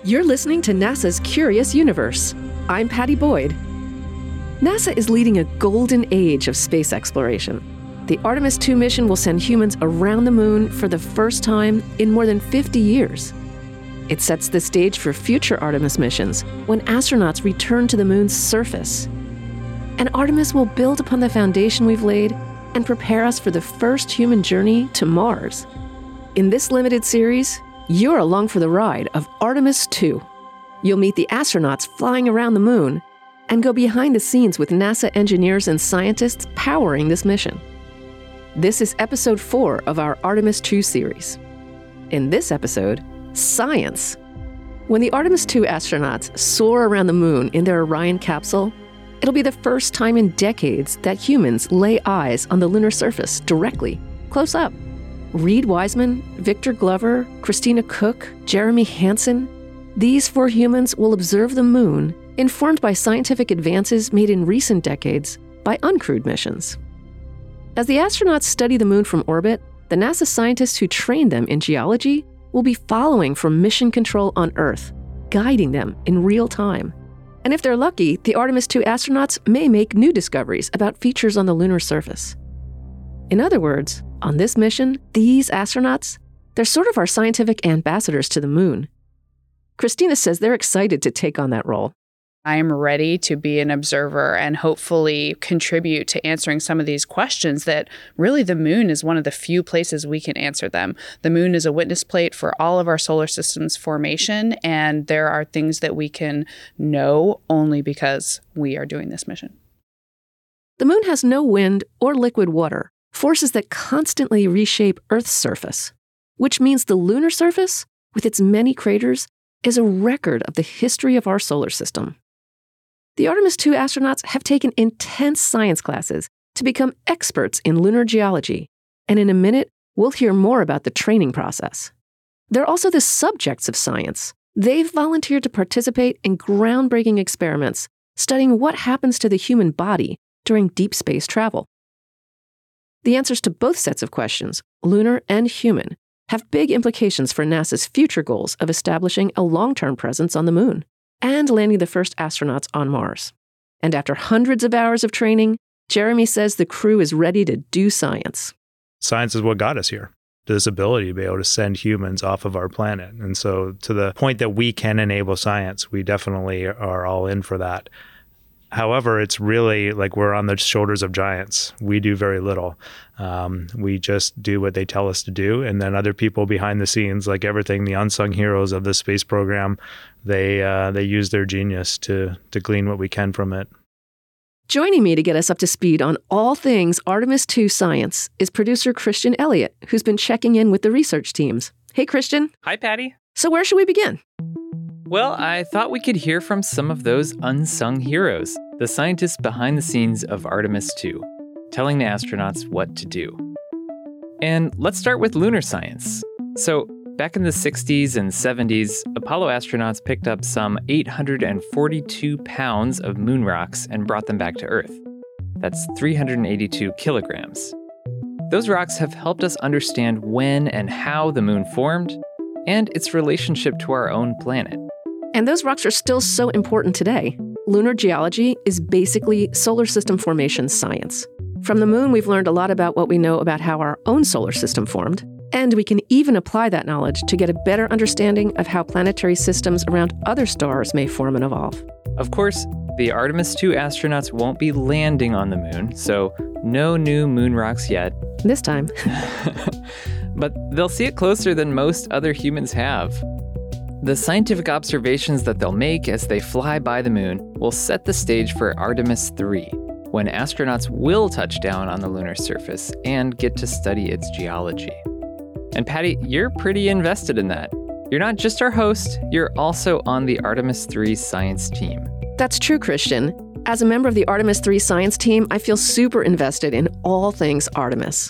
You're listening to NASA's Curious Universe. I'm Patty Boyd. NASA is leading a golden age of space exploration. The Artemis II mission will send humans around the moon for the first time in more than 50 years. It sets the stage for future Artemis missions when astronauts return to the moon's surface. And Artemis will build upon the foundation we've laid and prepare us for the first human journey to Mars. In this limited series, you're along for the ride of Artemis II. You'll meet the astronauts flying around the moon and go behind the scenes with NASA engineers and scientists powering this mission. This is episode 4 of our Artemis II series. In this episode, science. When the Artemis II astronauts soar around the moon in their Orion capsule, it'll be the first time in decades that humans lay eyes on the lunar surface directly, close up. Reed Wiseman, Victor Glover, Christina Koch, Jeremy Hansen, these 4 humans will observe the moon, informed by scientific advances made in recent decades by uncrewed missions. As the astronauts study the moon from orbit, the NASA scientists who trained them in geology will be following from mission control on Earth, guiding them in real time. And if they're lucky, the Artemis II astronauts may make new discoveries about features on the lunar surface. In other words, on this mission, these astronauts, they're sort of our scientific ambassadors to the moon. Christina says they're excited to take on that role. I am ready to be an observer and hopefully contribute to answering some of these questions that really the moon is one of the few places we can answer them. The moon is a witness plate for all of our solar system's formation, and there are things that we can know only because we are doing this mission. The moon has no wind or liquid water, forces that constantly reshape Earth's surface, which means the lunar surface, with its many craters, is a record of the history of our solar system. The Artemis II astronauts have taken intense science classes to become experts in lunar geology, and in a minute, we'll hear more about the training process. They're also the subjects of science. They've volunteered to participate in groundbreaking experiments studying what happens to the human body during deep space travel. The answers to both sets of questions, lunar and human, have big implications for NASA's future goals of establishing a long-term presence on the moon and landing the first astronauts on Mars. And after hundreds of hours of training, Jeremy says the crew is ready to do science. Science is what got us here, this ability to be able to send humans off of our planet. And so to the point that we can enable science, we definitely are all in for that. However, it's really like we're on the shoulders of giants. We do very little. We just do what they tell us to do. And then other people behind the scenes, like everything, the unsung heroes of the space program, they use their genius to glean what we can from it. Joining me to get us up to speed on all things Artemis II science is producer Christian Elliott, who's been checking in with the research teams. Hey, Christian. Hi, Patty. So where should we begin? Well, I thought we could hear from some of those unsung heroes, the scientists behind the scenes of Artemis II, telling the astronauts what to do. And let's start with lunar science. So, back in the 60s and 70s, Apollo astronauts picked up some 842 pounds of moon rocks and brought them back to Earth. That's 382 kilograms. Those rocks have helped us understand when and how the moon formed and its relationship to our own planet. And those rocks are still so important today. Lunar geology is basically solar system formation science. From the moon, we've learned a lot about what we know about how our own solar system formed, and we can even apply that knowledge to get a better understanding of how planetary systems around other stars may form and evolve. Of course, the Artemis II astronauts won't be landing on the moon, so no new moon rocks yet. This time. But they'll see it closer than most other humans have. The scientific observations that they'll make as they fly by the moon will set the stage for Artemis III, when astronauts will touch down on the lunar surface and get to study its geology. And Patty, you're pretty invested in that. You're not just our host, you're also on the Artemis III science team. That's true, Christian. As a member of the Artemis III science team, I feel super invested in all things Artemis.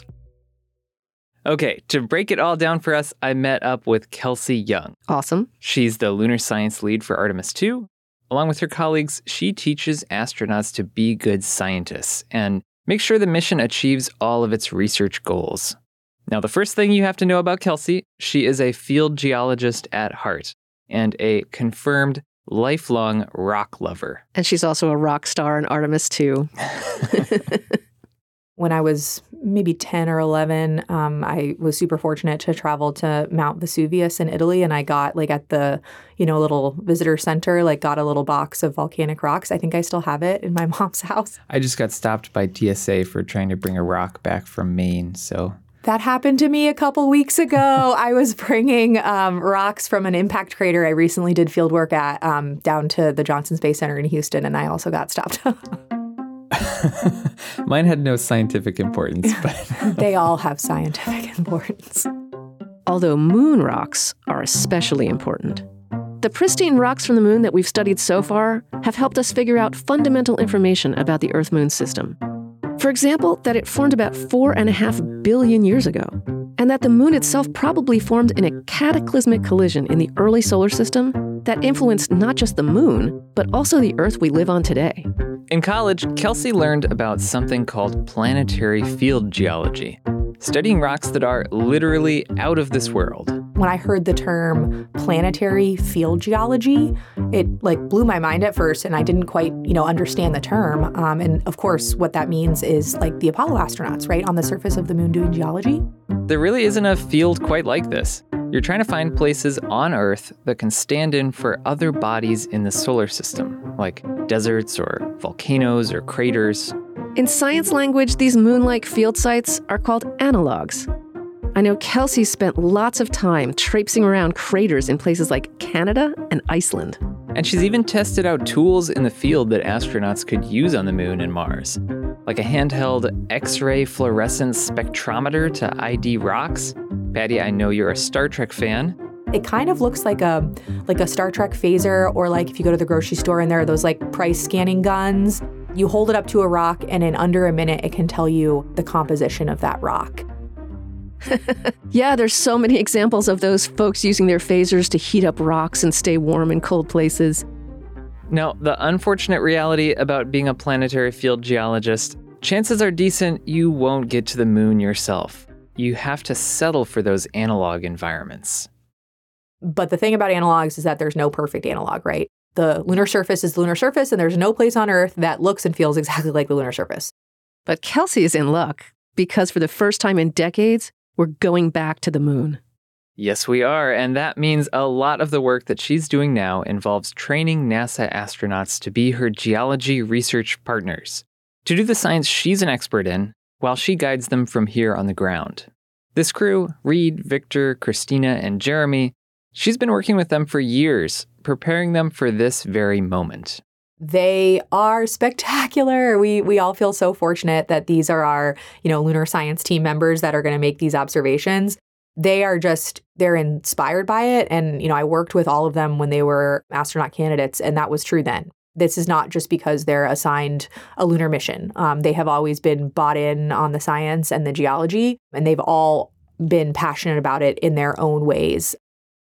Okay, to break it all down for us, I met up with Kelsey Young. Awesome. She's the lunar science lead for Artemis II. Along with her colleagues, she teaches astronauts to be good scientists and make sure the mission achieves all of its research goals. Now, the first thing you have to know about Kelsey, she is a field geologist at heart. and a confirmed lifelong rock lover. And she's also a rock star in Artemis 2. When I was maybe 10 or 11, I was super fortunate to travel to Mount Vesuvius in Italy. And I got at the, little visitor center, got a little box of volcanic rocks. I think I still have it in my mom's house. I just got stopped by TSA for trying to bring a rock back from Maine, so... That happened to me a couple weeks ago. I was bringing rocks from an impact crater I recently did field work at down to the Johnson Space Center in Houston, and I also got stopped. Mine had no scientific importance, but... They all have scientific importance. Although moon rocks are especially important. The pristine rocks from the moon that we've studied so far have helped us figure out fundamental information about the Earth-Moon system. For example, that it formed about 4.5 billion years ago, and that the moon itself probably formed in a cataclysmic collision in the early solar system that influenced not just the moon, but also the Earth we live on today. In college, Kelsey learned about something called planetary field geology, studying rocks that are literally out of this world. When I heard the term planetary field geology, it blew my mind at first, and I didn't quite, understand the term. And of course, what that means is the Apollo astronauts, right, on the surface of the moon doing geology. There really isn't a field quite like this. You're trying to find places on Earth that can stand in for other bodies in the solar system, like deserts or volcanoes or craters. In science language, these moon-like field sites are called analogs. I know Kelsey spent lots of time traipsing around craters in places like Canada and Iceland. And she's even tested out tools in the field that astronauts could use on the moon and Mars, like a handheld X-ray fluorescence spectrometer to ID rocks. Patty, I know you're a Star Trek fan. It kind of looks like a Star Trek phaser, or if you go to the grocery store and there are those price scanning guns. You hold it up to a rock, and in under a minute, it can tell you the composition of that rock. Yeah, there's so many examples of those folks using their phasers to heat up rocks and stay warm in cold places. Now, the unfortunate reality about being a planetary field geologist, chances are decent you won't get to the moon yourself. You have to settle for those analog environments. But the thing about analogs is that there's no perfect analog, right? The lunar surface is the lunar surface, and there's no place on Earth that looks and feels exactly like the lunar surface. But Kelsey is in luck, because for the first time in decades, we're going back to the moon. Yes, we are, and that means a lot of the work that she's doing now involves training NASA astronauts to be her geology research partners, to do the science she's an expert in, while she guides them from here on the ground. This crew, Reed, Victor, Christina, and Jeremy, she's been working with them for years, preparing them for this very moment. They are spectacular. We all feel so fortunate that these are our, lunar science team members that are going to make these observations. They're inspired by it. And, I worked with all of them when they were astronaut candidates, and that was true then. This is not just because they're assigned a lunar mission. They have always been bought in on the science and the geology, and they've all been passionate about it in their own ways.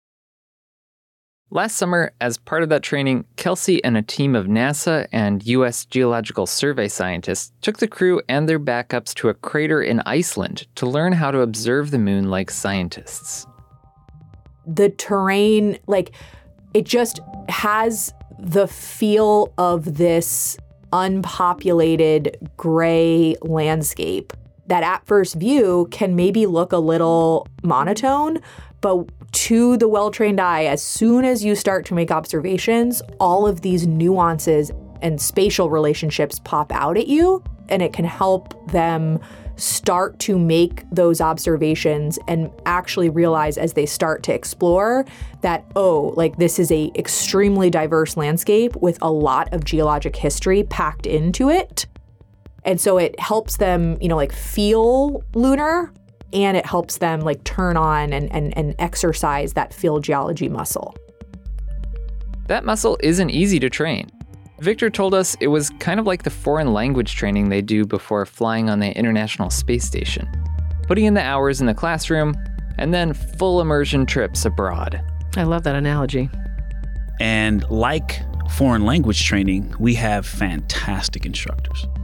Last summer, as part of that training, Kelsey and a team of NASA and U.S. Geological Survey scientists took the crew and their backups to a crater in Iceland to learn how to observe the moon like scientists. The terrain, it just has the feel of this unpopulated gray landscape that at first view can maybe look a little monotone, but to the well-trained eye, as soon as you start to make observations, all of these nuances and spatial relationships pop out at you, and it can help them start to make those observations and actually realize as they start to explore that, this is a extremely diverse landscape with a lot of geologic history packed into it. And so it helps them, feel lunar, and it helps them turn on and exercise that field geology muscle. That muscle isn't easy to train. Victor told us it was kind of like the foreign language training they do before flying on the International Space Station. Putting in the hours in the classroom, and then full immersion trips abroad. I love that analogy. And like foreign language training, we have fantastic instructors.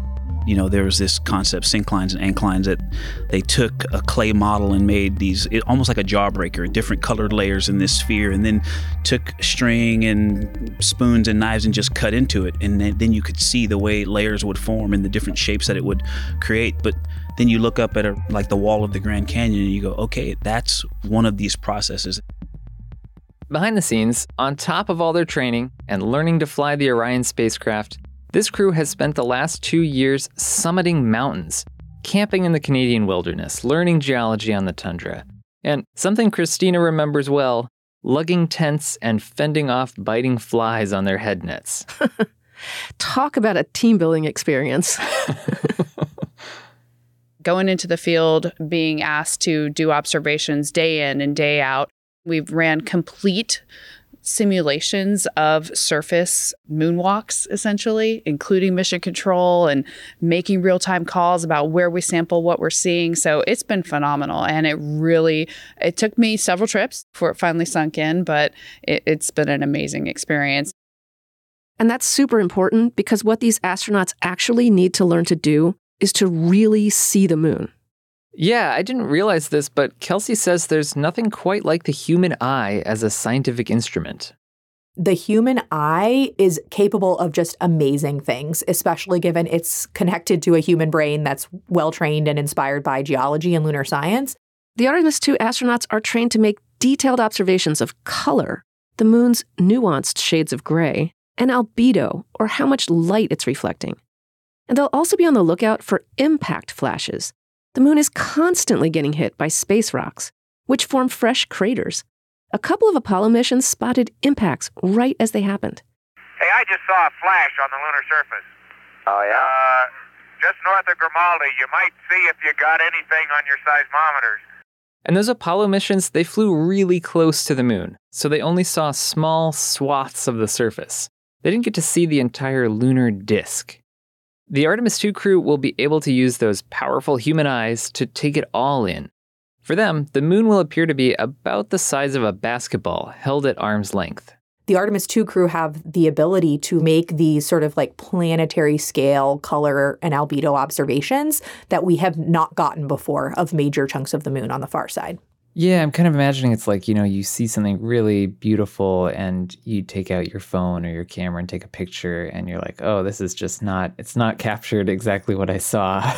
There was this concept, synclines and anklines, that they took a clay model and made these, almost like a jawbreaker, different colored layers in this sphere, and then took string and spoons and knives and just cut into it. And then you could see the way layers would form and the different shapes that it would create. But then you look up at like the wall of the Grand Canyon and you go, okay, that's one of these processes. Behind the scenes, on top of all their training and learning to fly the Orion spacecraft, this crew has spent the last 2 years summiting mountains, camping in the Canadian wilderness, learning geology on the tundra, and something Christina remembers well, lugging tents and fending off biting flies on their head nets. Talk about a team-building experience. Going into the field, being asked to do observations day in and day out. We've ran complete simulations of surface moonwalks, essentially, including mission control and making real-time calls about where we sample, what we're seeing. So it's been phenomenal. And it took me several trips before it finally sunk in, but it's been an amazing experience. And that's super important because what these astronauts actually need to learn to do is to really see the moon. Yeah, I didn't realize this, but Kelsey says there's nothing quite like the human eye as a scientific instrument. The human eye is capable of just amazing things, especially given it's connected to a human brain that's well-trained and inspired by geology and lunar science. The Artemis II astronauts are trained to make detailed observations of color, the moon's nuanced shades of gray, and albedo, or how much light it's reflecting. And they'll also be on the lookout for impact flashes. The moon is constantly getting hit by space rocks, which form fresh craters. A couple of Apollo missions spotted impacts right as they happened. Hey, I just saw a flash on the lunar surface. Oh, yeah? Just north of Grimaldi. You might see if you got anything on your seismometers. And those Apollo missions, they flew really close to the moon, so they only saw small swaths of the surface. They didn't get to see the entire lunar disk. The Artemis II crew will be able to use those powerful human eyes to take it all in. For them, the moon will appear to be about the size of a basketball held at arm's length. The Artemis II crew have the ability to make these sort of like planetary scale color and albedo observations that we have not gotten before of major chunks of the moon on the far side. Yeah, I'm kind of imagining it's like, you see something really beautiful and you take out your phone or your camera and take a picture and you're like, oh, this is just it's not captured exactly what I saw.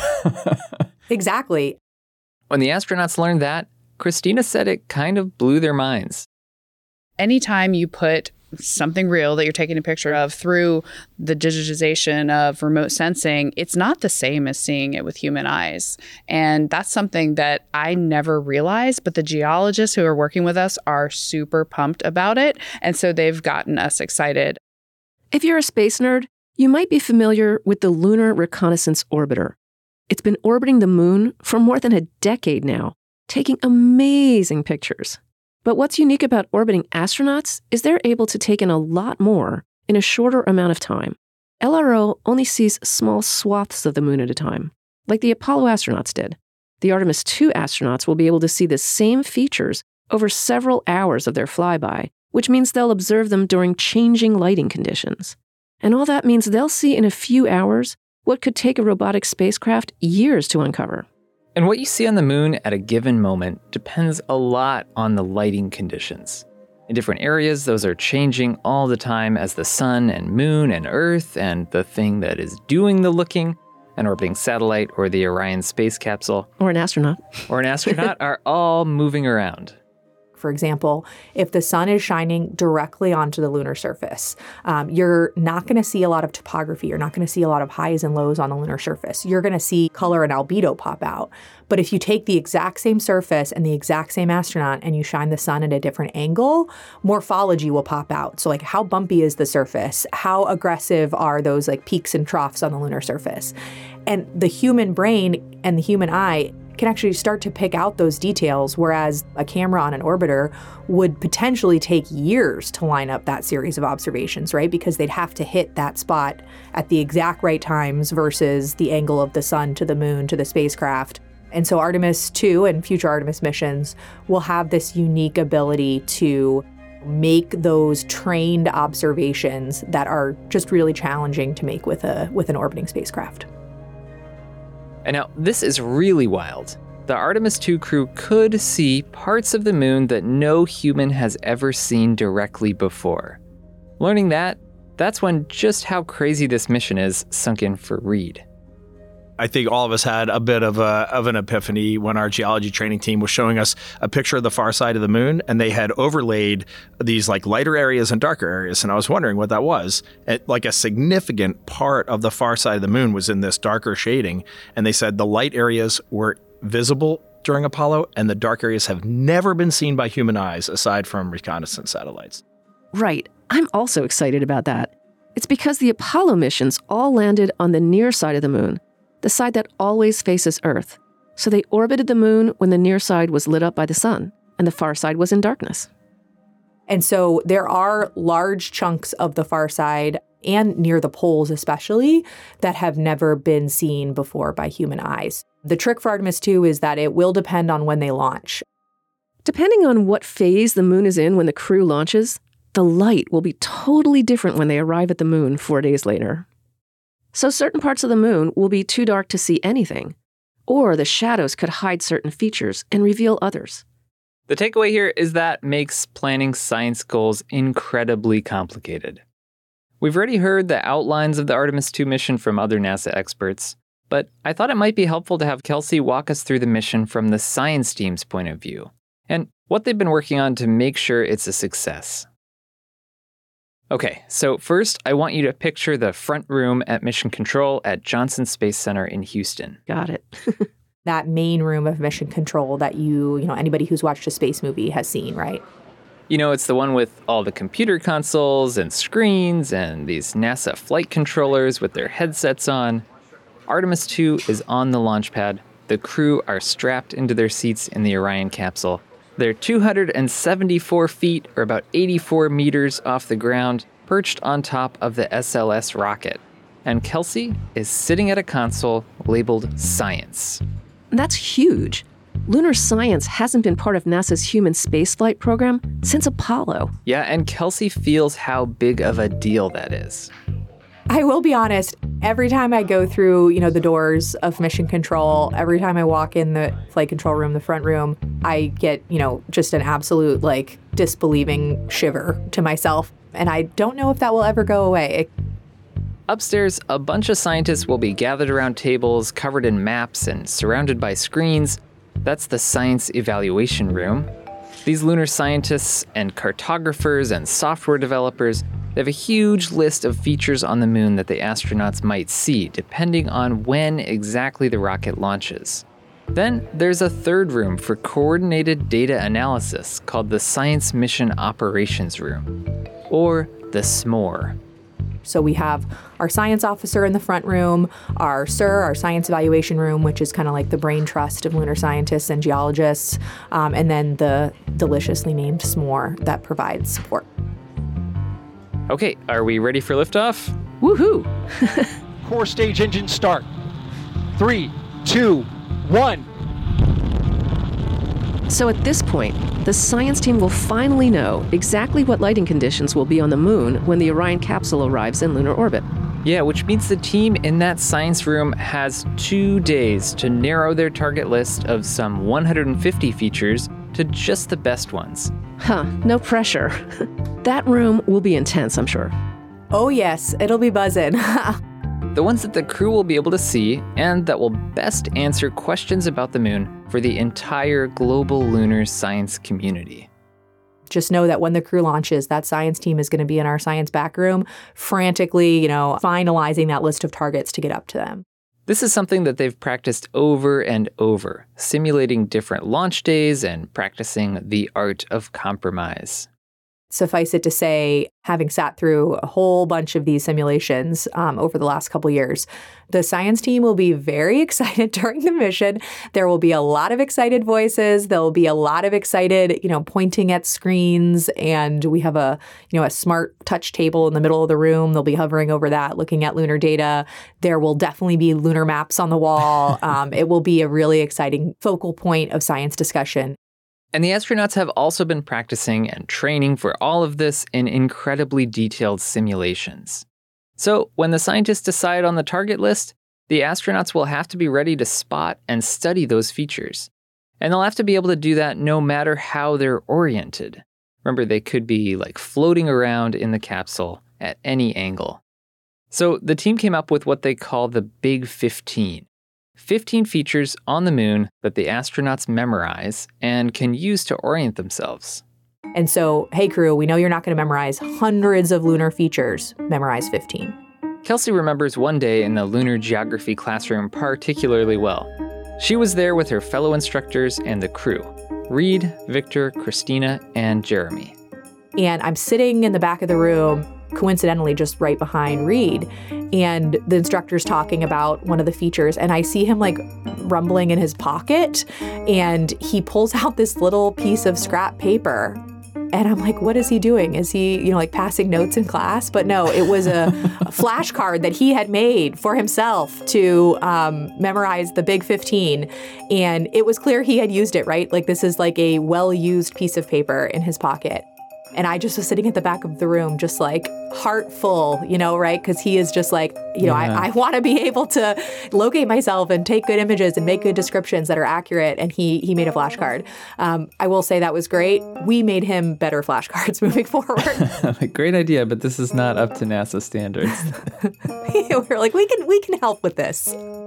Exactly. When the astronauts learned that, Christina said it kind of blew their minds. Anytime you put something real that you're taking a picture of through the digitization of remote sensing, it's not the same as seeing it with human eyes. And that's something that I never realized, but the geologists who are working with us are super pumped about it. And so they've gotten us excited. If you're a space nerd, you might be familiar with the Lunar Reconnaissance Orbiter. It's been orbiting the moon for more than a decade now, taking amazing pictures. But what's unique about orbiting astronauts is they're able to take in a lot more in a shorter amount of time. LRO only sees small swaths of the moon at a time, like the Apollo astronauts did. The Artemis II astronauts will be able to see the same features over several hours of their flyby, which means they'll observe them during changing lighting conditions. And all that means they'll see in a few hours what could take a robotic spacecraft years to uncover. And what you see on the moon at a given moment depends a lot on the lighting conditions. In different areas, those are changing all the time as the sun and moon and Earth and the thing that is doing the looking, an orbiting satellite or the Orion space capsule, Or an astronaut. are all moving around. For example, if the sun is shining directly onto the lunar surface, you're not going to see a lot of topography. You're not going to see a lot of highs and lows on the lunar surface. You're going to see color and albedo pop out. But if you take the exact same surface and the exact same astronaut and you shine the sun at a different angle, morphology will pop out. So like how bumpy is the surface? How aggressive are those like peaks and troughs on the lunar surface? And the human brain and the human eye can actually start to pick out those details, whereas a camera on an orbiter would potentially take years to line up that series of observations, right? Because they'd have to hit that spot at the exact right times versus the angle of the sun to the moon to the spacecraft. And so Artemis II and future Artemis missions will have this unique ability to make those trained observations that are just really challenging to make with an orbiting spacecraft. And now, this is really wild. The Artemis 2 crew could see parts of the moon that no human has ever seen directly before. Learning that, that's when just how crazy this mission is sunk in for Reed. I think all of us had a bit of an epiphany when our geology training team was showing us a picture of the far side of the moon, and they had overlaid these like lighter areas and darker areas. And I was wondering what that was. Like a significant part of the far side of the moon was in this darker shading. And they said the light areas were visible during Apollo, and the dark areas have never been seen by human eyes aside from reconnaissance satellites. Right. I'm also excited about that. It's because the Apollo missions all landed on the near side of the moon, the side that always faces Earth. So they orbited the moon when the near side was lit up by the sun, and the far side was in darkness. And so there are large chunks of the far side, and near the poles especially, that have never been seen before by human eyes. The trick for Artemis 2 is that it will depend on when they launch. Depending on what phase the moon is in when the crew launches, the light will be totally different when they arrive at the moon 4 days later. So certain parts of the moon will be too dark to see anything, or the shadows could hide certain features and reveal others. The takeaway here is that makes planning science goals incredibly complicated. We've already heard the outlines of the Artemis 2 mission from other NASA experts, but I thought it might be helpful to have Kelsey walk us through the mission from the science team's point of view, and what they've been working on to make sure it's a success. Okay, so first, I want you to picture the front room at Mission Control at Johnson Space Center in Houston. Got it. That main room of Mission Control that anybody who's watched a space movie has seen, right? It's the one with all the computer consoles and screens and these NASA flight controllers with their headsets on. Artemis 2 is on the launch pad. The crew are strapped into their seats in the Orion capsule. They're 274 feet, or about 84 meters off the ground, perched on top of the SLS rocket. And Kelsey is sitting at a console labeled Science. That's huge. Lunar science hasn't been part of NASA's human spaceflight program since Apollo. Yeah, and Kelsey feels how big of a deal that is. I will be honest, every time I go through, the doors of Mission Control, every time I walk in the flight control room, the front room, I get, just an absolute, disbelieving shiver to myself. And I don't know if that will ever go away. Upstairs, a bunch of scientists will be gathered around tables, covered in maps and surrounded by screens. That's the science evaluation room. These lunar scientists and cartographers and software developers, they have a huge list of features on the moon that the astronauts might see, depending on when exactly the rocket launches. Then there's a third room for coordinated data analysis called the Science Mission Operations Room, or the SMORE. So we have our science officer in the front room, our SIR, our science evaluation room, which is kind of like the brain trust of lunar scientists and geologists, and then the deliciously named SMORE that provides support. Okay, are we ready for liftoff? Woohoo! Core stage engine start. 3, 2, 1. So at this point, the science team will finally know exactly what lighting conditions will be on the moon when the Orion capsule arrives in lunar orbit. Yeah, which means the team in that science room has 2 days to narrow their target list of some 150 features to just the best ones. No pressure. That room will be intense, I'm sure. Oh yes, it'll be buzzing. The ones that the crew will be able to see and that will best answer questions about the moon for the entire global lunar science community. Just know that when the crew launches, that science team is going to be in our science back room, frantically, finalizing that list of targets to get up to them. This is something that they've practiced over and over, simulating different launch days and practicing the art of compromise. Suffice it to say, having sat through a whole bunch of these simulations over the last couple years, the science team will be very excited during the mission. There will be a lot of excited voices. There will be a lot of excited, pointing at screens. And we have a smart touch table in the middle of the room. They'll be hovering over that, looking at lunar data. There will definitely be lunar maps on the wall. It will be a really exciting focal point of science discussion. And the astronauts have also been practicing and training for all of this in incredibly detailed simulations. So when the scientists decide on the target list, the astronauts will have to be ready to spot and study those features. And they'll have to be able to do that no matter how they're oriented. Remember, they could be like floating around in the capsule at any angle. So the team came up with what they call the Big 15. 15 features on the moon that the astronauts memorize and can use to orient themselves. And so, hey crew, we know you're not going to memorize hundreds of lunar features. Memorize 15. Kelsey remembers one day in the lunar geography classroom particularly well. She was there with her fellow instructors and the crew, Reed, Victor, Christina, and Jeremy. And I'm sitting in the back of the room, coincidentally just right behind Reed, and the instructor's talking about one of the features, and I see him like rumbling in his pocket, and he pulls out this little piece of scrap paper. And I'm like, what is he doing? Is he, like passing notes in class? But no, it was a flashcard that he had made for himself to memorize the Big 15. And it was clear he had used it, right? Like this is like a well-used piece of paper in his pocket. And I just was sitting at the back of the room, just like heart full, right? Because he is just like, I want to be able to locate myself and take good images and make good descriptions that are accurate. And he made a flashcard. I will say that was great. We made him better flashcards moving forward. Great idea, but this is not up to NASA standards. We're like, we can help with this.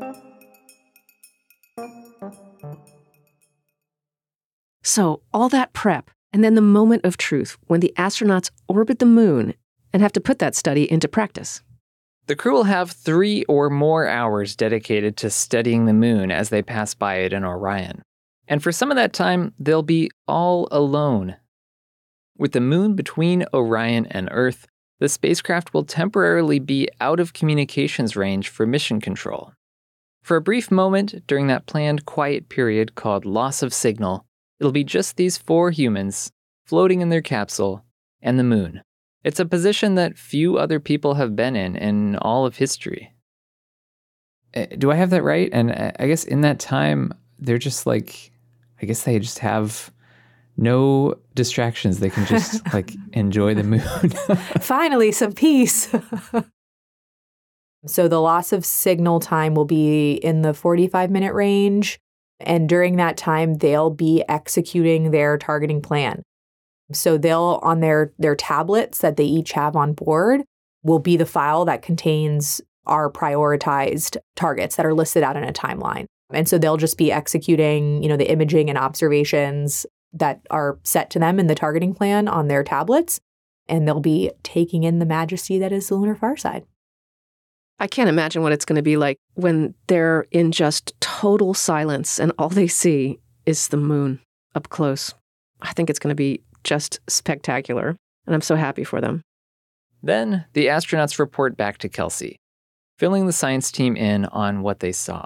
So all that prep, and then the moment of truth when the astronauts orbit the moon and have to put that study into practice. The crew will have 3 or more hours dedicated to studying the moon as they pass by it in Orion. And for some of that time, they'll be all alone. With the moon between Orion and Earth, the spacecraft will temporarily be out of communications range for mission control. For a brief moment during that planned quiet period called loss of signal, it'll be just these 4 humans floating in their capsule and the moon. It's a position that few other people have been in all of history. Do I have that right? And I guess in that time, they're just like, I guess they just have no distractions. They can just enjoy the moon. Finally, some peace. So the loss of signal time will be in the 45-minute range. And during that time, they'll be executing their targeting plan. So they'll, on their tablets that they each have on board, will be the file that contains our prioritized targets that are listed out in a timeline. And so they'll just be executing, the imaging and observations that are set to them in the targeting plan on their tablets. And they'll be taking in the majesty that is the lunar far side. I can't imagine what it's going to be like when they're in just total silence and all they see is the moon up close. I think it's going to be just spectacular, and I'm so happy for them. Then the astronauts report back to Kelsey, filling the science team in on what they saw.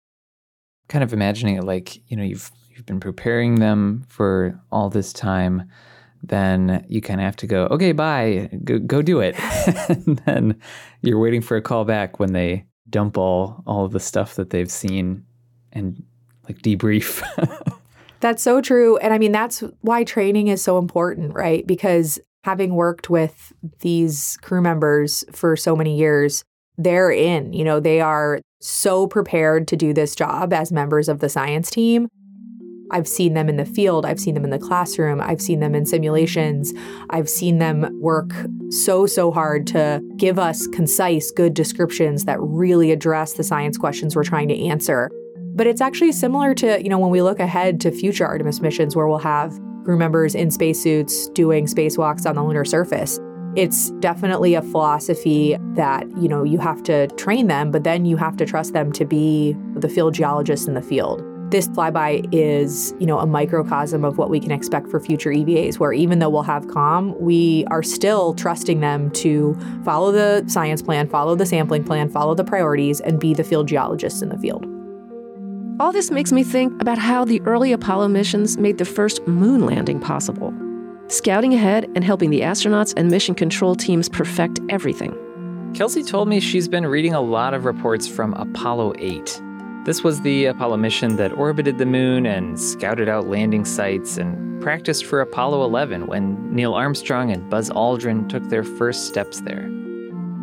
Kind of imagining it like, you've been preparing them for all this time. Then you kind of have to go, okay, bye, go do it. And then you're waiting for a call back when they dump all of the stuff that they've seen and debrief. That's so true. And I mean, that's why training is so important, right? Because having worked with these crew members for so many years, they're in, they are so prepared to do this job as members of the science team. I've seen them in the field. I've seen them in the classroom. I've seen them in simulations. I've seen them work so hard to give us concise, good descriptions that really address the science questions we're trying to answer. But it's actually similar to, when we look ahead to future Artemis missions where we'll have crew members in spacesuits doing spacewalks on the lunar surface. It's definitely a philosophy that, you have to train them, but then you have to trust them to be the field geologists in the field. This flyby is, a microcosm of what we can expect for future EVAs, where even though we'll have comm, we are still trusting them to follow the science plan, follow the sampling plan, follow the priorities, and be the field geologists in the field. All this makes me think about how the early Apollo missions made the first moon landing possible, scouting ahead and helping the astronauts and mission control teams perfect everything. Kelsey told me she's been reading a lot of reports from Apollo 8. This was the Apollo mission that orbited the moon and scouted out landing sites and practiced for Apollo 11 when Neil Armstrong and Buzz Aldrin took their first steps there.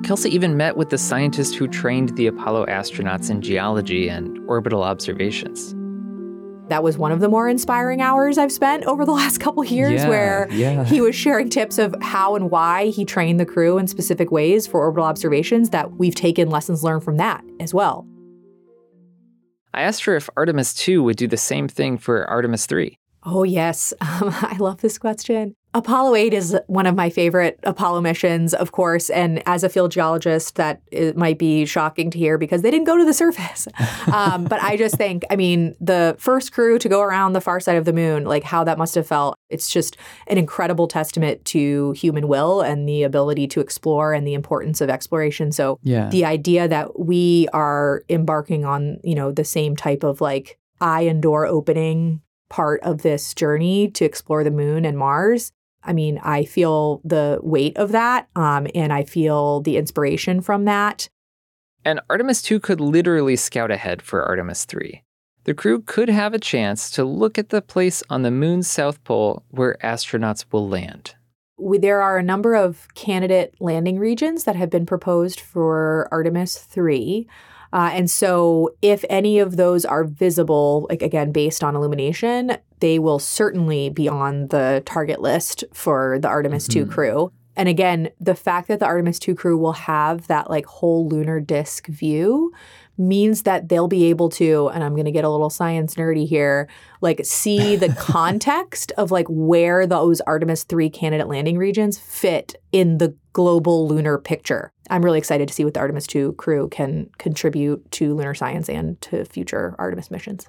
Kelsey even met with the scientist who trained the Apollo astronauts in geology and orbital observations. That was one of the more inspiring hours I've spent over the last couple years, where he was sharing tips of how and why he trained the crew in specific ways for orbital observations that we've taken lessons learned from that as well. I asked her if Artemis 2 would do the same thing for Artemis 3. Oh, yes. I love this question. Apollo 8 is one of my favorite Apollo missions, of course. And as a field geologist, that it might be shocking to hear because they didn't go to the surface. But I just think, the first crew to go around the far side of the moon, like how that must have felt, it's just an incredible testament to human will and the ability to explore and the importance of exploration. So the idea that we are embarking on, the same type of like eye and door opening part of this journey to explore the moon and Mars. I feel the weight of that, and I feel the inspiration from that. And Artemis 2 could literally scout ahead for Artemis 3. The crew could have a chance to look at the place on the moon's south pole where astronauts will land. There are a number of candidate landing regions that have been proposed for Artemis 3. And so if any of those are visible, like again, based on illumination, they will certainly be on the target list for the Artemis 2 crew. And again, the fact that the Artemis 2 crew will have that like whole lunar disk view means that they'll be able to, and I'm going to get a little science nerdy here, like see the context of like where those Artemis 3 candidate landing regions fit in the global lunar picture. I'm really excited to see what the Artemis 2 crew can contribute to lunar science and to future Artemis missions.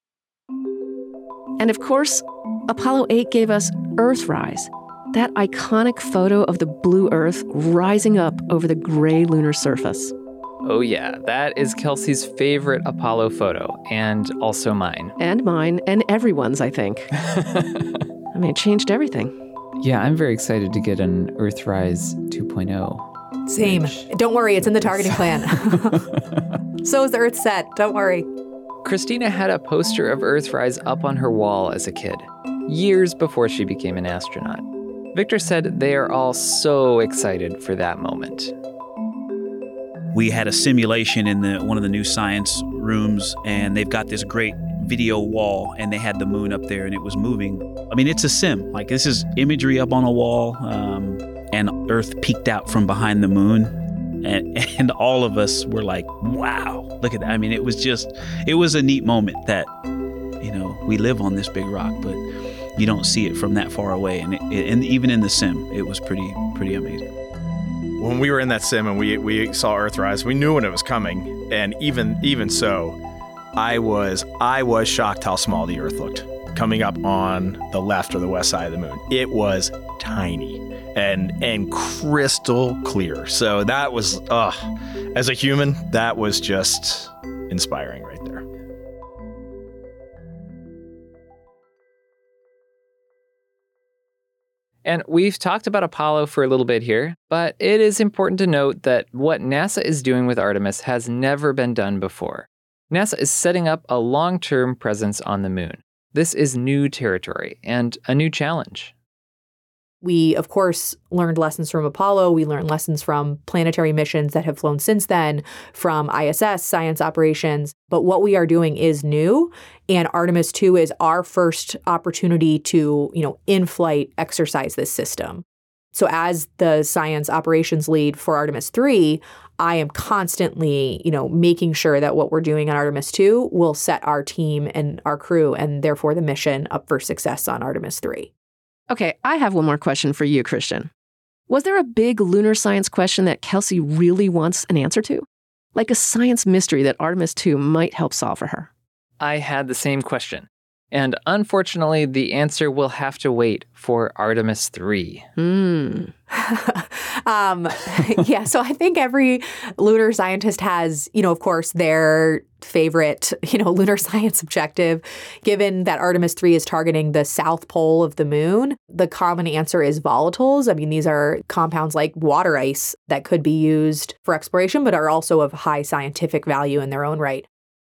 And of course, Apollo 8 gave us Earthrise, that iconic photo of the blue Earth rising up over the gray lunar surface. Oh yeah, that is Kelsey's favorite Apollo photo, and also mine. And mine, and everyone's, I think. It changed everything. Yeah, I'm very excited to get an Earthrise 2.0. Same. Don't worry, it's in the targeting plan. So is the Earthsat, don't worry. Christina had a poster of Earthrise up on her wall as a kid, years before she became an astronaut. Victor said they are all so excited for that moment. We had a simulation in one of the new science rooms, and they've got this great video wall, and they had the moon up there, and it was moving. It's a sim. Like, this is imagery up on a wall, and Earth peeked out from behind the moon, and all of us were like, wow, look at that. It was a neat moment that, we live on this big rock, but you don't see it from that far away. And even in the sim, it was pretty amazing. When we were in that sim and we saw Earthrise, we knew when it was coming, and even so, I was shocked how small the Earth looked coming up on the left or the west side of the moon. It was tiny and crystal clear. So that was, as a human, that was just inspiring right there. And we've talked about Apollo for a little bit here, but it is important to note that what NASA is doing with Artemis has never been done before. NASA is setting up a long-term presence on the moon. This is new territory and a new challenge. We, of course, learned lessons from Apollo. We learned lessons from planetary missions that have flown since then, from ISS, science operations. But what we are doing is new. And Artemis 2 is our first opportunity to, in flight exercise this system. So as the science operations lead for Artemis 3, I am constantly, making sure that what we're doing on Artemis 2 will set our team and our crew and therefore the mission up for success on Artemis 3. Okay, I have one more question for you, Christian. Was there a big lunar science question that Kelsey really wants an answer to? Like a science mystery that Artemis 2 might help solve for her? I had the same question. And unfortunately, the answer will have to wait for Artemis 3. Yeah, so I think every lunar scientist has, of course, their favorite, lunar science objective. Given that Artemis 3 is targeting the south pole of the moon, the common answer is volatiles. These are compounds like water ice that could be used for exploration, but are also of high scientific value in their own right.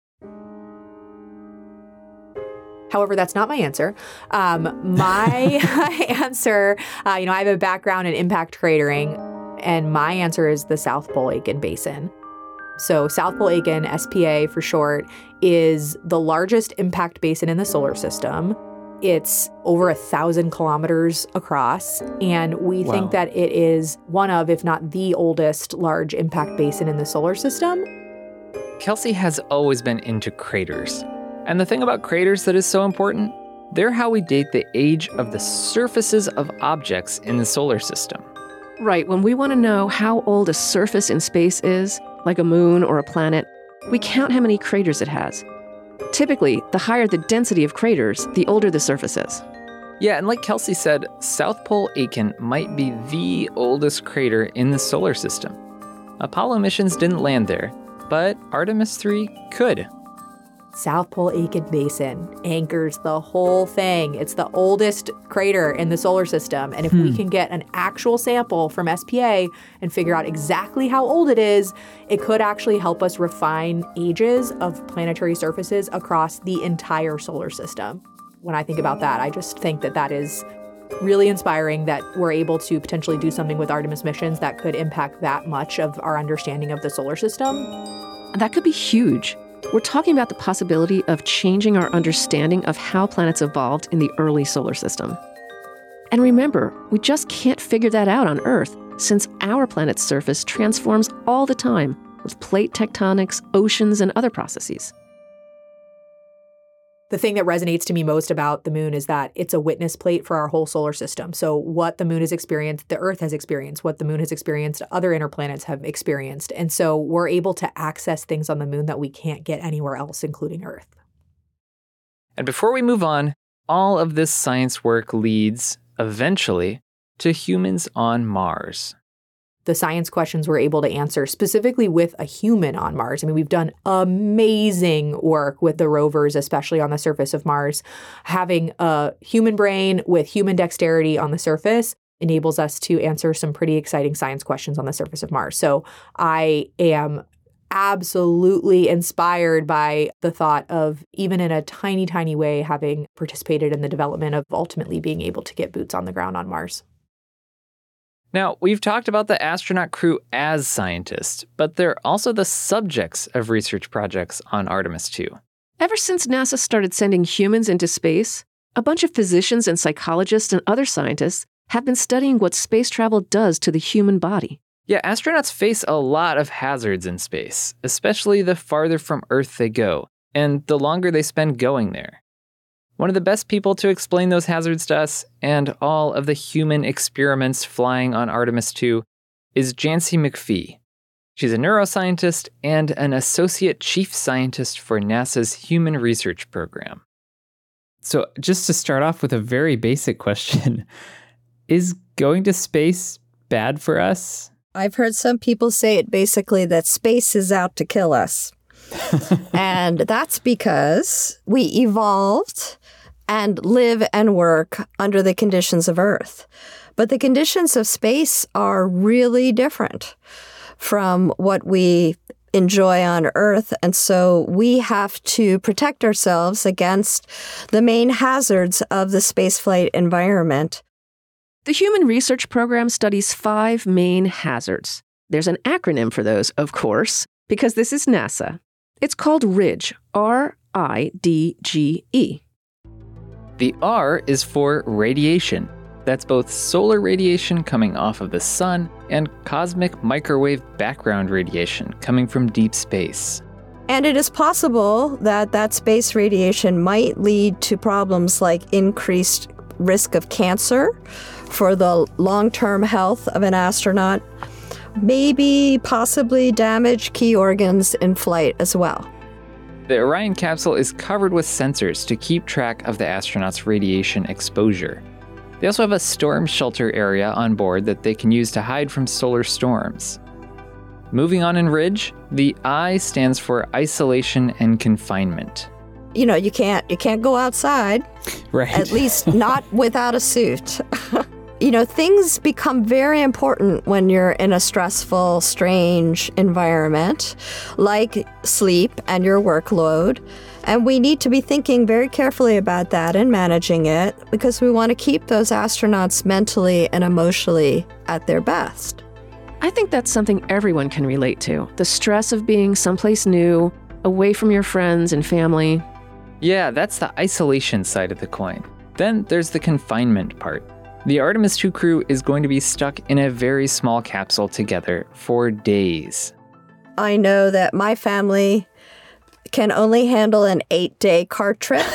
However, that's not my answer. My answer, I have a background in impact cratering. And my answer is the South Pole Aitken Basin. So South Pole Aitken, SPA for short, is the largest impact basin in the solar system. It's over 1,000 kilometers across, and we think that it is one of, if not the oldest, large impact basin in the solar system. Kelsey has always been into craters. And the thing about craters that is so important, they're how we date the age of the surfaces of objects in the solar system. Right, when we want to know how old a surface in space is, like a moon or a planet, we count how many craters it has. Typically, the higher the density of craters, the older the surface is. Yeah, and like Kelsey said, South Pole Aitken might be the oldest crater in the solar system. Apollo missions didn't land there, but Artemis 3 could. South Pole Aitken Basin anchors the whole thing. It's the oldest crater in the solar system. And if we can get an actual sample from SPA and figure out exactly how old it is, it could actually help us refine ages of planetary surfaces across the entire solar system. When I think about that, I just think that that is really inspiring that we're able to potentially do something with Artemis missions that could impact that much of our understanding of the solar system. That could be huge. We're talking about the possibility of changing our understanding of how planets evolved in the early solar system. And remember, we just can't figure that out on Earth, since our planet's surface transforms all the time with plate tectonics, oceans, and other processes. The thing that resonates to me most about the moon is that it's a witness plate for our whole solar system. So what the moon has experienced, the Earth has experienced. What the moon has experienced, other inner planets have experienced. And so we're able to access things on the moon that we can't get anywhere else, including Earth. And before we move on, all of this science work leads, eventually, to humans on Mars. The science questions we're able to answer specifically with a human on Mars. I mean, we've done amazing work with the rovers, especially on the surface of Mars. Having a human brain with human dexterity on the surface enables us to answer some pretty exciting science questions on the surface of Mars. So I am absolutely inspired by the thought of, even in a tiny, tiny way, having participated in the development of ultimately being able to get boots on the ground on Mars. Now, we've talked about the astronaut crew as scientists, but they're also the subjects of research projects on Artemis 2. Ever since NASA started sending humans into space, a bunch of physicians and psychologists and other scientists have been studying what space travel does to the human body. Yeah, astronauts face a lot of hazards in space, especially the farther from Earth they go, and the longer they spend going there. One of the best people to explain those hazards to us and all of the human experiments flying on Artemis 2 is Jancy McPhee. She's a neuroscientist and an associate chief scientist for NASA's Human Research Program. So just to start off with a very basic question, is going to space bad for us? I've heard some people say it basically that space is out to kill us. And that's because we evolved and live and work under the conditions of Earth. But the conditions of space are really different from what we enjoy on Earth. And so we have to protect ourselves against the main hazards of the spaceflight environment. The Human Research Program studies 5 main hazards. There's an acronym for those, of course, because this is NASA. It's called RIDGE, R-I-D-G-E. The R is for radiation. That's both solar radiation coming off of the sun and cosmic microwave background radiation coming from deep space. And it is possible that that space radiation might lead to problems like increased risk of cancer for the long-term health of an astronaut, maybe possibly damage key organs in flight as well. The Orion capsule is covered with sensors to keep track of the astronauts' radiation exposure. They also have a storm shelter area on board that they can use to hide from solar storms. Moving on in RIDGE, the I stands for isolation and confinement. You know, you can't go outside, right? At least not without a suit. You know, things become very important when you're in a stressful, strange environment, like sleep and your workload. And we need to be thinking very carefully about that and managing it because we want to keep those astronauts mentally and emotionally at their best. I think that's something everyone can relate to. The stress of being someplace new, away from your friends and family. Yeah, that's the isolation side of the coin. Then there's the confinement part. The Artemis 2 crew is going to be stuck in a very small capsule together for days. I know that my family can only handle an 8-day car trip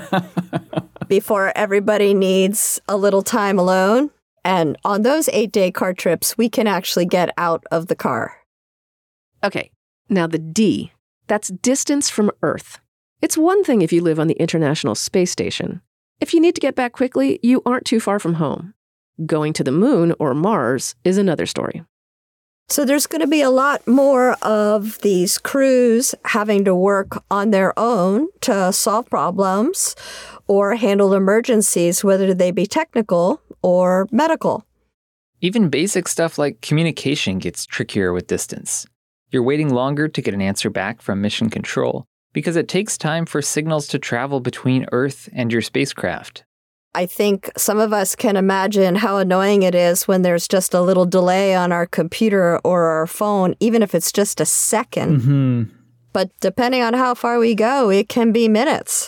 before everybody needs a little time alone. And on those 8-day car trips, we can actually get out of the car. Okay, now the D. That's distance from Earth. It's one thing if you live on the International Space Station. If you need to get back quickly, you aren't too far from home. Going to the moon or Mars is another story. So there's going to be a lot more of these crews having to work on their own to solve problems or handle emergencies, whether they be technical or medical. Even basic stuff like communication gets trickier with distance. You're waiting longer to get an answer back from mission control because it takes time for signals to travel between Earth and your spacecraft. I think some of us can imagine how annoying it is when there's just a little delay on our computer or our phone, even if it's just a second. Mm-hmm. But depending on how far we go, it can be minutes.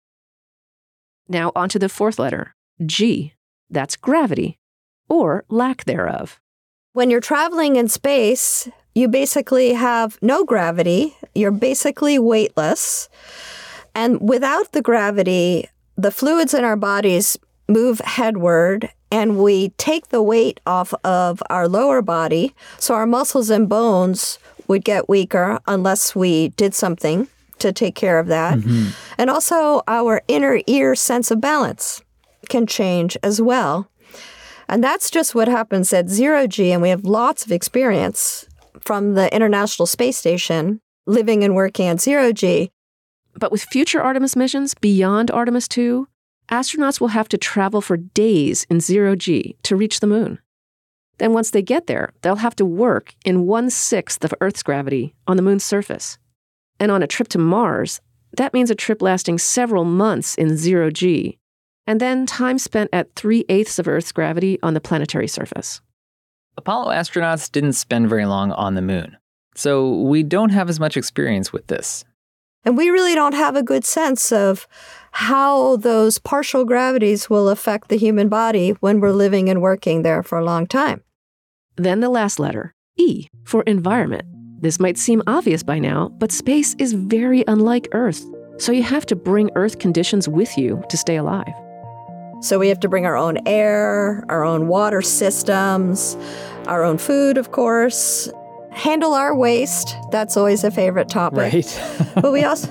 Now on to the fourth letter, G. That's gravity, or lack thereof. When you're traveling in space, you basically have no gravity. You're basically weightless. And without the gravity, the fluids in our bodies move headward, and we take the weight off of our lower body, so our muscles and bones would get weaker unless we did something to take care of that. Mm-hmm. And also our inner ear sense of balance can change as well. And that's just what happens at 0G, and we have lots of experience from the International Space Station living and working at 0G. But with future Artemis missions beyond Artemis 2, astronauts will have to travel for days in 0G to reach the moon. Then once they get there, they'll have to work in 1/6 of Earth's gravity on the moon's surface. And on a trip to Mars, that means a trip lasting several months in 0G, and then time spent at 3/8 of Earth's gravity on the planetary surface. Apollo astronauts didn't spend very long on the moon, so we don't have as much experience with this. And we really don't have a good sense of how those partial gravities will affect the human body when we're living and working there for a long time. Then the last letter, E, for environment. This might seem obvious by now, but space is very unlike Earth, so you have to bring Earth conditions with you to stay alive. So we have to bring our own air, our own water systems, our own food, of course, handle our waste. That's always a favorite topic. Right. But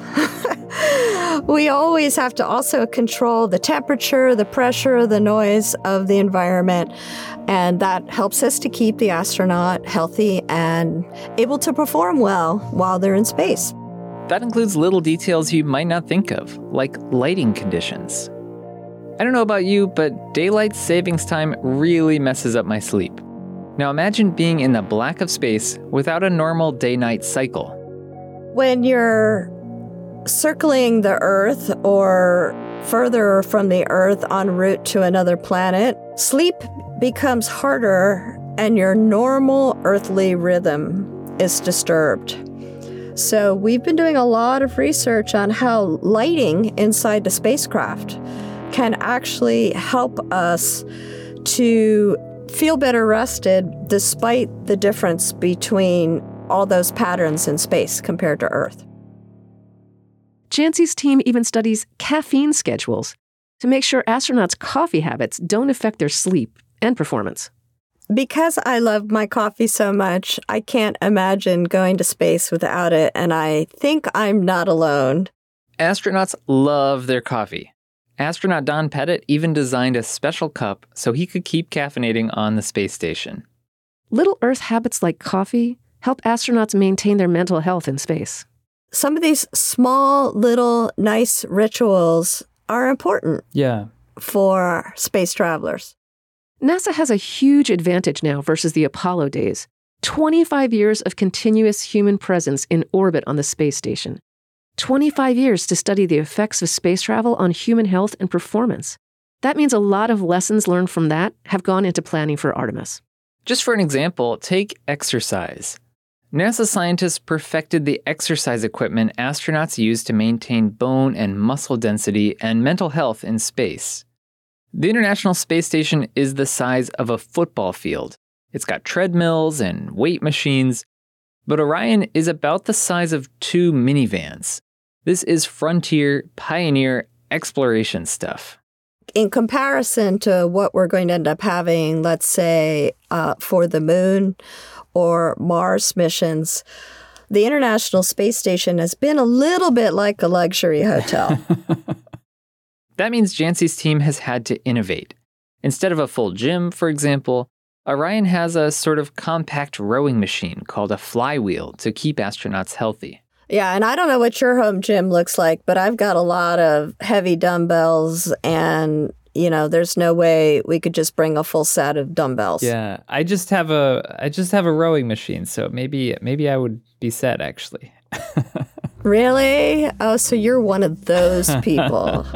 we always have to also control the temperature, the pressure, the noise of the environment. And that helps us to keep the astronaut healthy and able to perform well while they're in space. That includes little details you might not think of, like lighting conditions. I don't know about you, but daylight savings time really messes up my sleep. Now imagine being in the black of space without a normal day-night cycle. When you're circling the Earth or further from the Earth en route to another planet, sleep becomes harder and your normal earthly rhythm is disturbed. So we've been doing a lot of research on how lighting inside the spacecraft can actually help us to feel better rested despite the difference between all those patterns in space compared to Earth. Jancy's team even studies caffeine schedules to make sure astronauts' coffee habits don't affect their sleep and performance. Because I love my coffee so much, I can't imagine going to space without it, and I think I'm not alone. Astronauts love their coffee. Astronaut Don Pettit even designed a special cup so he could keep caffeinating on the space station. Little Earth habits like coffee help astronauts maintain their mental health in space. Some of these small, little, nice rituals are important for space travelers. NASA has a huge advantage now versus the Apollo days. 25 years of continuous human presence in orbit on the space station. 25 years to study the effects of space travel on human health and performance. That means a lot of lessons learned from that have gone into planning for Artemis. Just for an example, take exercise. NASA scientists perfected the exercise equipment astronauts use to maintain bone and muscle density and mental health in space. The International Space Station is the size of a football field. It's got treadmills and weight machines, but Orion is about the size of 2 minivans. This is frontier, pioneer, exploration stuff. In comparison to what we're going to end up having, let's say, for the moon or Mars missions, the International Space Station has been a little bit like a luxury hotel. That means Jancy's team has had to innovate. Instead of a full gym, for example, Orion has a sort of compact rowing machine called a flywheel to keep astronauts healthy. Yeah, and I don't know what your home gym looks like, but I've got a lot of heavy dumbbells and, there's no way we could just bring a full set of dumbbells. Yeah, I just have a rowing machine, so maybe I would be set actually. Really? Oh, so you're one of those people.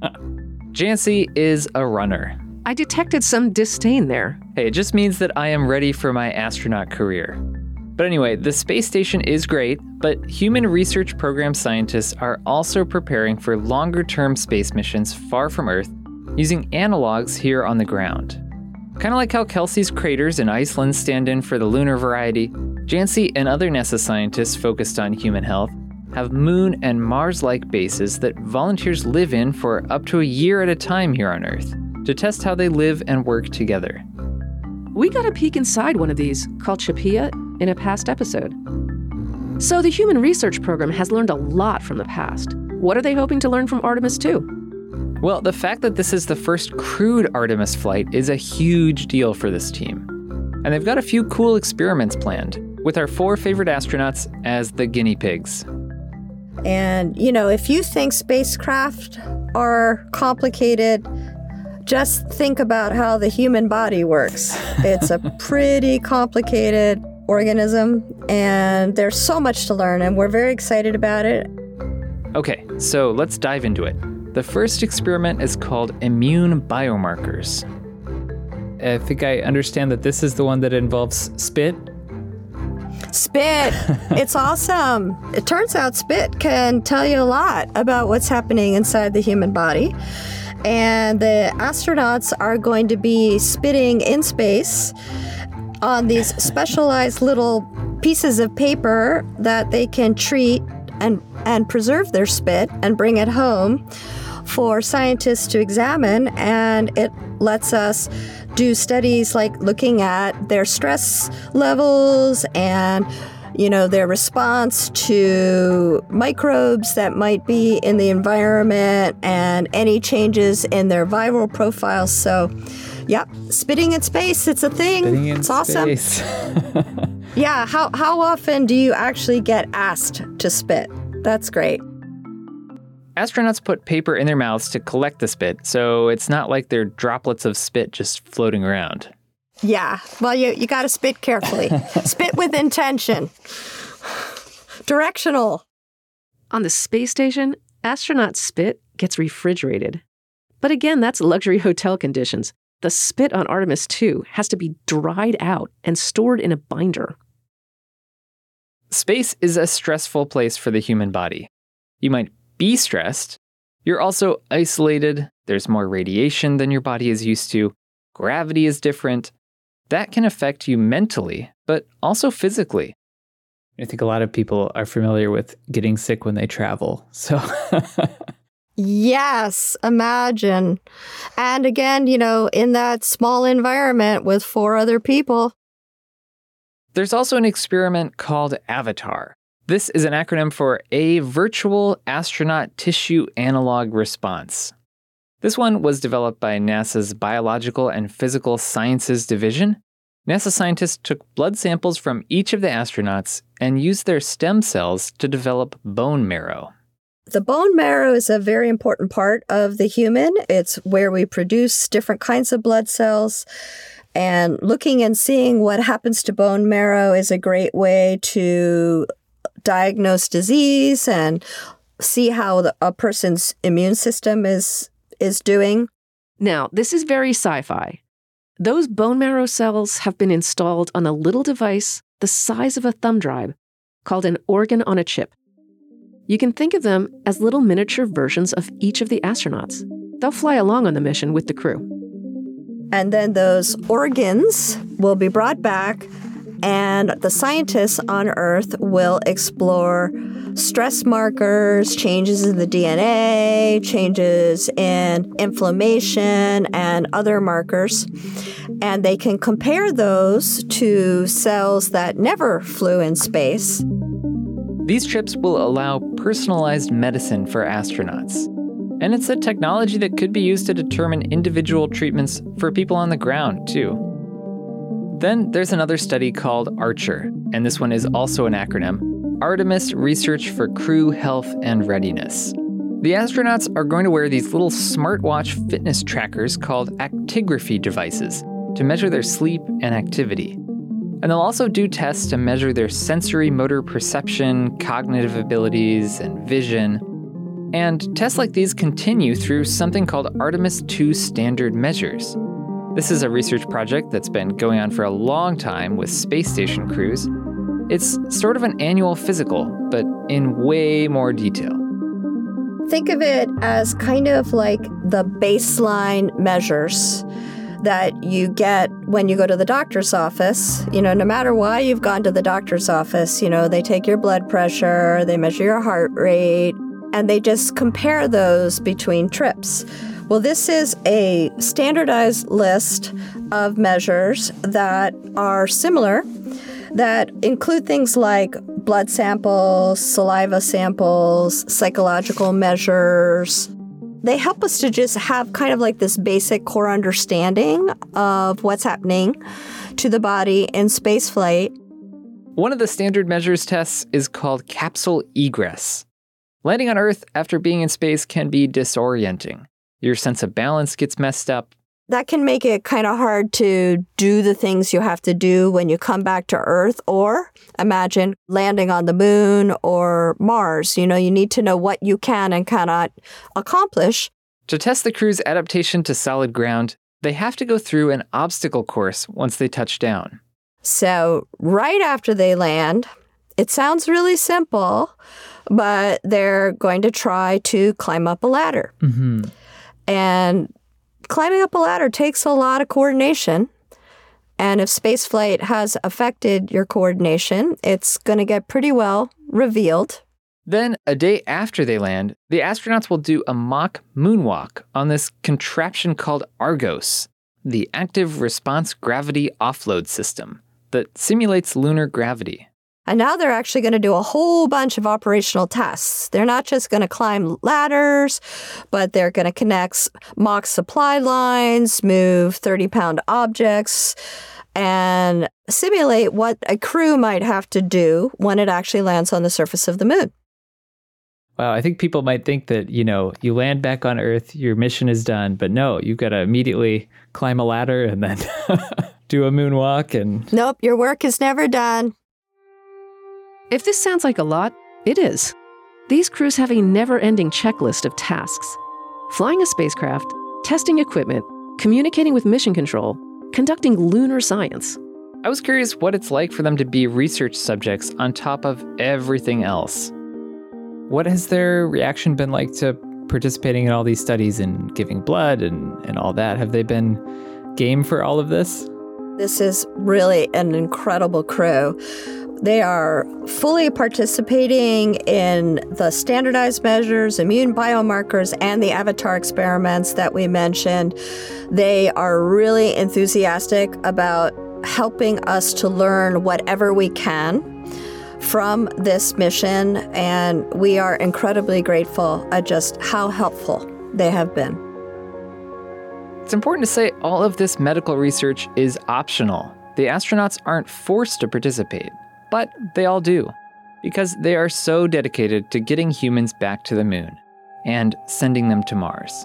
Jancy is a runner. I detected some disdain there. Hey, it just means that I am ready for my astronaut career. But anyway, the space station is great, but Human Research Program scientists are also preparing for longer-term space missions far from Earth using analogs here on the ground. Kind of like how Kelsey's craters in Iceland stand in for the lunar variety, Jancy and other NASA scientists focused on human health have Moon and Mars-like bases that volunteers live in for up to a year at a time here on Earth to test how they live and work together. We got a peek inside one of these, called Chapea, in a past episode. So the Human Research Program has learned a lot from the past. What are they hoping to learn from Artemis 2? Well, the fact that this is the first crewed Artemis flight is a huge deal for this team. And they've got a few cool experiments planned, with our 4 favorite astronauts as the guinea pigs. And, if you think spacecraft are complicated, just think about how the human body works. It's a pretty complicated organism, and there's so much to learn, and we're very excited about it. Okay, so let's dive into it. The first experiment is called immune biomarkers. I think I understand that this is the one that involves spit. Spit! It's awesome. It turns out spit can tell you a lot about what's happening inside the human body. And the astronauts are going to be spitting in space on these specialized little pieces of paper that they can treat and preserve their spit and bring it home for scientists to examine. And it lets us do studies like looking at their stress levels and their response to microbes that might be in the environment and any changes in their viral profiles. So, yeah, spitting in space, it's a thing. It's awesome. Yeah, how often do you actually get asked to spit? That's great. Astronauts put paper in their mouths to collect the spit, so it's not like they're droplets of spit just floating around. Yeah, well, you got to spit carefully. Spit with intention. Directional. On the space station, astronaut spit gets refrigerated. But again, that's luxury hotel conditions. The spit on Artemis 2 has to be dried out and stored in a binder. Space is a stressful place for the human body. You might be stressed. You're also isolated. There's more radiation than your body is used to. Gravity is different. That can affect you mentally, but also physically. I think a lot of people are familiar with getting sick when they travel. So yes, imagine. And again, in that small environment with 4 other people. There's also an experiment called AVATAR. This is an acronym for a Virtual Astronaut Tissue Analog Response. This one was developed by NASA's Biological and Physical Sciences Division. NASA scientists took blood samples from each of the astronauts and used their stem cells to develop bone marrow. The bone marrow is a very important part of the human. It's where we produce different kinds of blood cells. And looking and seeing what happens to bone marrow is a great way to diagnose disease and see how a person's immune system is doing. Now, this is very sci-fi. Those bone marrow cells have been installed on a little device the size of a thumb drive called an organ on a chip. You can think of them as little miniature versions of each of the astronauts. They'll fly along on the mission with the crew. And then those organs will be brought back, and the scientists on Earth will explore stress markers, changes in the DNA, changes in inflammation, and other markers. And they can compare those to cells that never flew in space. These trips will allow personalized medicine for astronauts. And it's a technology that could be used to determine individual treatments for people on the ground, too. Then there's another study called ARCHER, and this one is also an acronym, Artemis Research for Crew Health and Readiness. The astronauts are going to wear these little smartwatch fitness trackers called actigraphy devices to measure their sleep and activity. And they'll also do tests to measure their sensory motor perception, cognitive abilities, and vision. And tests like these continue through something called Artemis II Standard Measures. This is a research project that's been going on for a long time with space station crews. It's sort of an annual physical, but in way more detail. Think of it as kind of like the baseline measures that you get when you go to the doctor's office. You know, no matter why you've gone to the doctor's office, you know, they take your blood pressure, they measure your heart rate, and they just compare those between trips. Well, this is a standardized list of measures that are similar, that include things like blood samples, saliva samples, psychological measures. They help us to just have kind of like this basic core understanding of what's happening to the body in spaceflight. One of the standard measures tests is called capsule egress. Landing on Earth after being in space can be disorienting. Your sense of balance gets messed up. That can make it kind of hard to do the things you have to do when you come back to Earth, or imagine landing on the moon or Mars. You know, you need to know what you can and cannot accomplish. To test the crew's adaptation to solid ground, they have to go through an obstacle course once they touch down. So right after they land, it sounds really simple, but they're going to try to climb up a ladder. Mm-hmm. And climbing up a ladder takes a lot of coordination. And if spaceflight has affected your coordination, it's going to get pretty well revealed. Then, a day after they land, the astronauts will do a mock moonwalk on this contraption called Argos, the Active Response Gravity Offload System that simulates lunar gravity. And now they're actually going to do a whole bunch of operational tests. They're not just going to climb ladders, but they're going to connect mock supply lines, move 30-pound objects, and simulate what a crew might have to do when it actually lands on the surface of the moon. Wow, I think people might think that, you know, you land back on Earth, your mission is done, but no, you've got to immediately climb a ladder and then do a moonwalk and... Nope, your work is never done. If this sounds like a lot, it is. These crews have a never-ending checklist of tasks. Flying a spacecraft, testing equipment, communicating with mission control, conducting lunar science. I was curious what it's like for them to be research subjects on top of everything else. What has their reaction been like to participating in all these studies and giving blood and all that? Have they been game for all of this? This is really an incredible crew. They are fully participating in the standardized measures, immune biomarkers, and the avatar experiments that we mentioned. They are really enthusiastic about helping us to learn whatever we can from this mission, and we are incredibly grateful at just how helpful they have been. It's important to say all of this medical research is optional. The astronauts aren't forced to participate. But they all do, because they are so dedicated to getting humans back to the moon and sending them to Mars.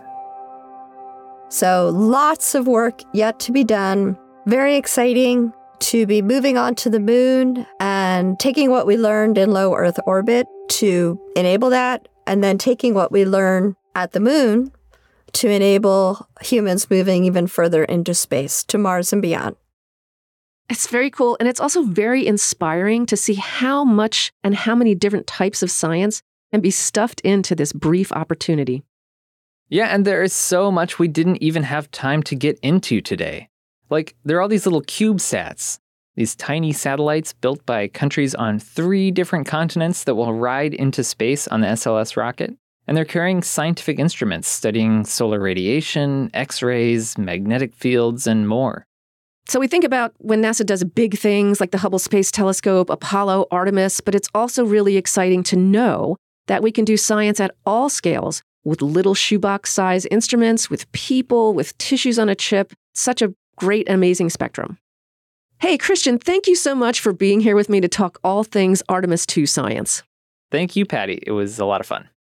So lots of work yet to be done. Very exciting to be moving on to the moon and taking what we learned in low Earth orbit to enable that, and then taking what we learn at the moon to enable humans moving even further into space, to Mars and beyond. It's very cool. And it's also very inspiring to see how much and how many different types of science can be stuffed into this brief opportunity. Yeah, and there is so much we didn't even have time to get into today. Like, there are all these little CubeSats, these tiny satellites built by countries on 3 different continents that will ride into space on the SLS rocket. And they're carrying scientific instruments studying solar radiation, X-rays, magnetic fields, and more. So we think about when NASA does big things like the Hubble Space Telescope, Apollo, Artemis, but it's also really exciting to know that we can do science at all scales with little shoebox-size instruments, with people, with tissues on a chip. Such a great and amazing spectrum. Hey, Christian, thank you so much for being here with me to talk all things Artemis II science. Thank you, Patty. It was a lot of fun.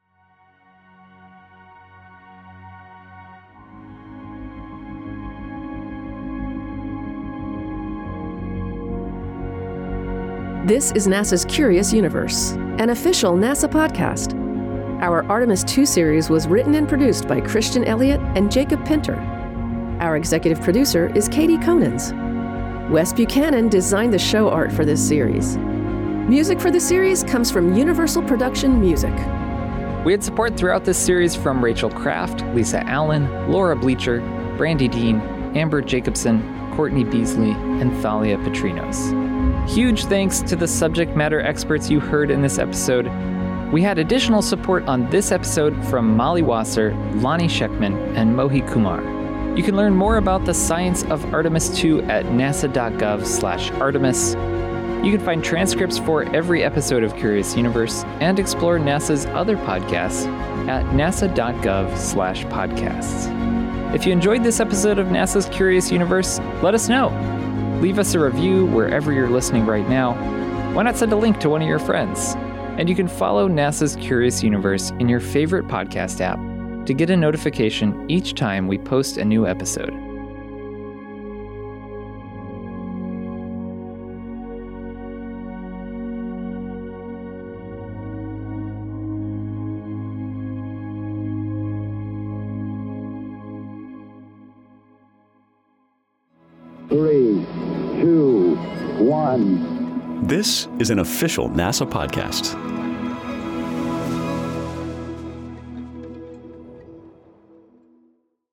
This is NASA's Curious Universe, an official NASA podcast. Our Artemis II series was written and produced by Christian Elliott and Jacob Pinter. Our executive producer is Katie Conans. Wes Buchanan designed the show art for this series. Music for the series comes from Universal Production Music. We had support throughout this series from Rachel Kraft, Lisa Allen, Laura Bleacher, Brandy Dean, Amber Jacobson, Courtney Beasley, and Thalia Petrinos. Huge thanks to the subject matter experts you heard in this episode. We had additional support on this episode from Molly Wasser, Lonnie Sheckman, and Mohi Kumar. You can learn more about the science of Artemis II at nasa.gov/Artemis. You can find transcripts for every episode of Curious Universe and explore NASA's other podcasts at nasa.gov/podcasts. If you enjoyed this episode of NASA's Curious Universe, let us know. Leave us a review wherever you're listening right now. Why not send a link to one of your friends? And you can follow NASA's Curious Universe in your favorite podcast app to get a notification each time we post a new episode. This is an official NASA podcast.